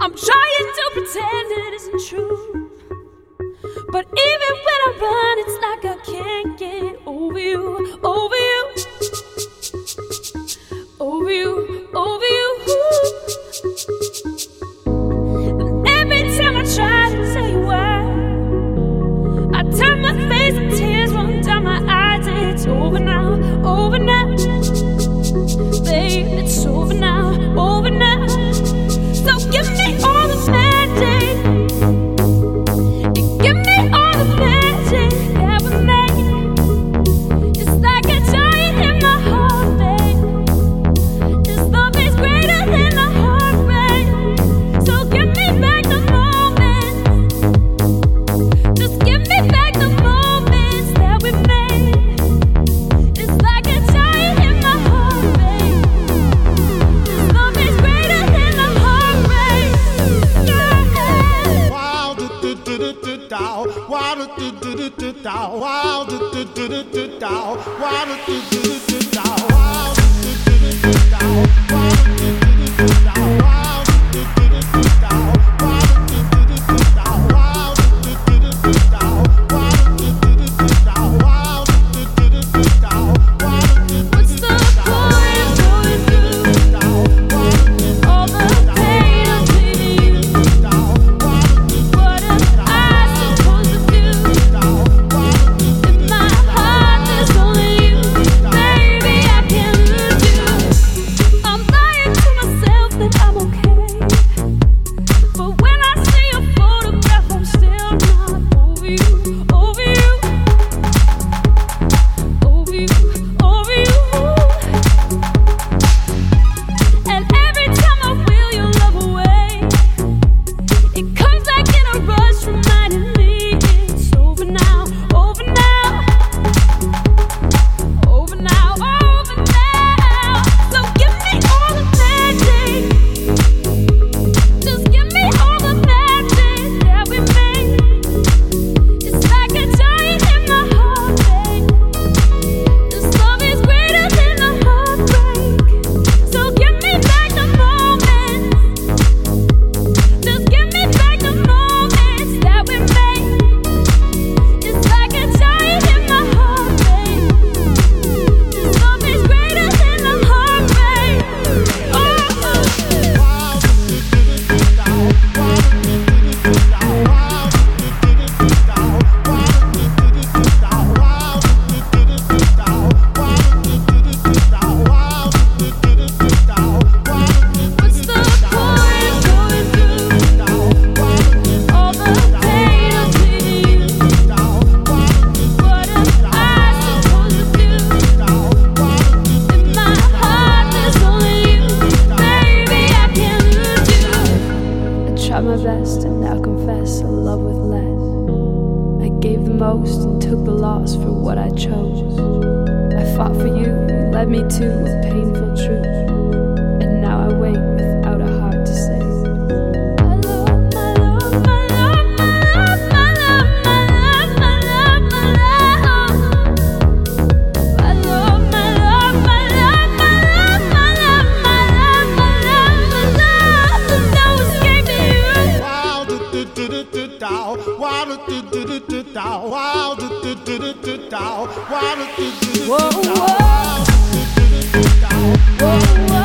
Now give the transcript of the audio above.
I'm trying to pretend it isn't true, but even when I run, it's like I can't get over you, over you, over you, over you. And every time I try to tell you why, I turn my face and tears run down my eyes. It's over now, over now, babe. It's over now, over now. So give me all the magic, give me all the magic that we made. It's like a giant in my heart, babe. This love is greater than the heartbreak. So give me back the moments, just give me back the moments that we made. It's like a giant in my heart, babe. This love is greater than the heartbreak. Yeah. Wow, do do do do do dow. Wow, do do do do do dow. Wow, do do do do do dow. Wow, do do do do do dow. Wow, do do do do do dow. Wow, do do do do do dow. Wow, do do do do do dow. Wow, do do do do do dow. Wow, do do do do do dow. Wow, do do do do do dow. Wow, do do do do do dow. Wow, do do do What's do the do dow. point going through all the pain of leaving you? What am I supposed to do? In my heart there's only you, baby. I can't lose you. I'm lying to myself that I'm okay, but when I see your photograph, I'm still not over you, over you, over you, over you. And every time I wheel your love away, it comes like in a rush, reminding me it's over now, over now, over now, over now. So give me all the magic, just give me all the magic that we made. It's like a giant in my heart, babe. This love is greater than the heartbreak. So give me back the moments, just give me back the moments that we made. It's like a giant in my heart, babe. This love is greater than the heartbreak. What's the point going through all the pain of leaving you? What am I supposed to do? In my heart there's only you, baby. I can't lose you. I tried my best and now confess I love with less. I gave the most and took the loss for what I chose. I fought for you, you led me to a painful truth, and now I wait without a heart to say. My love, my love, my love, my love, my love, my love, my love, my love. My love, my love, my love, my love, my love, my love, my love, my love. No escape to you. Wow, do do do do do dow. Wow, do do do do do dow. Wow, do do do do do dow. Wow, do do do do do dow. Whoa, whoa. Wow, do do do do do dow. Whoa, whoa.